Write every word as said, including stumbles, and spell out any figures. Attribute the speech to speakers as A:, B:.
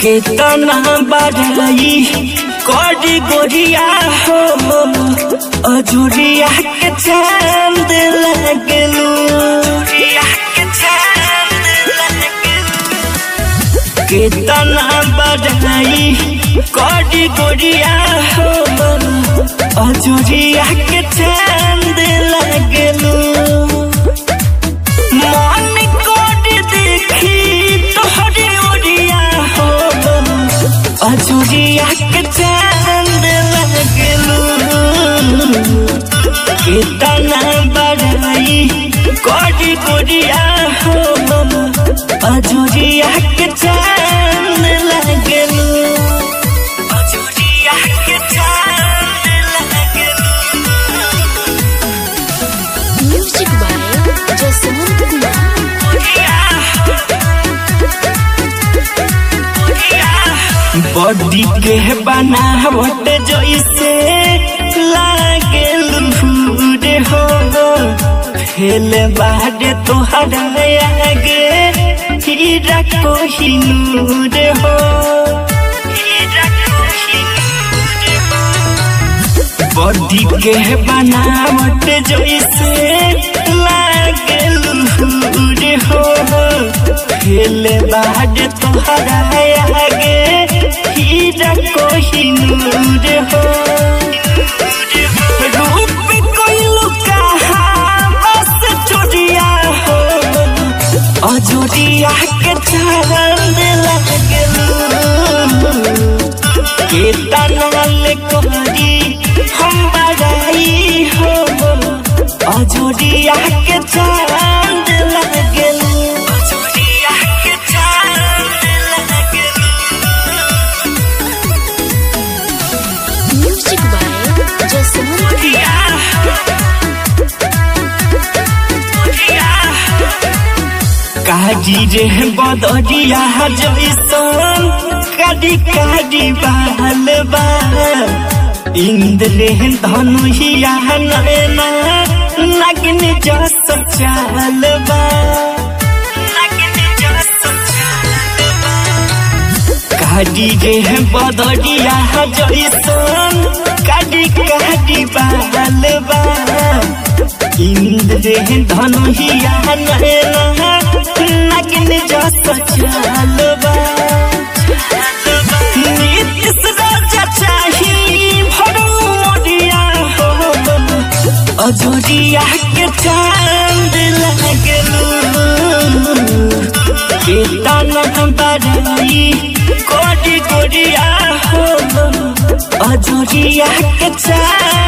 A: केतना बढ़ाई कोडी गोरिया हो अजुरिया के चांद लगलू केतना बढ़ाई कोडी गोरिया हो अजुरिया के चांद लगलू मन कोडी देखी तोहरी ओरिया हो अजुरिया के चांद लगलू केतना बढ़ाई कोडी गोरिया हो अजुरिया के चांद लगलू अजुरिया के चांद लगलू।
B: Music by Jaswant Kumar.
A: Body के बनावट जैसे लागेलू रे हो फेल बाड़े तोहरा आगे हीरा कोहिनूर हो बॉडी के बनावट जैसे लागेलू रे हो फेल बाड़े तोहरा आगे हीरा कोहिनूर हो रूप कोइलू कहा बस चोरिया हो अजोरिया के चांद लगलू केतना ले कोरी हम बड़ाई हो अजोरिया के चांद लगलू अजोरिया के चांद लगलू।
B: म्यूजिक बाय जसवंत
A: काजी रे बदरिया जैसन काडी काडी बाल बा इंद्रे धनुहिया नैना नग्न जस चाल बा काडी रे बदरिया जैसन काडी काडी बाल बा इंद्रे धनुहिया नैना नग्न जस चाल बा नीतीश राजा चाही भरू मोरिया हो अजोरिया के चांद लगलू केतना बढ़ाई कोडी गोरिया हो अजोरिया के चांद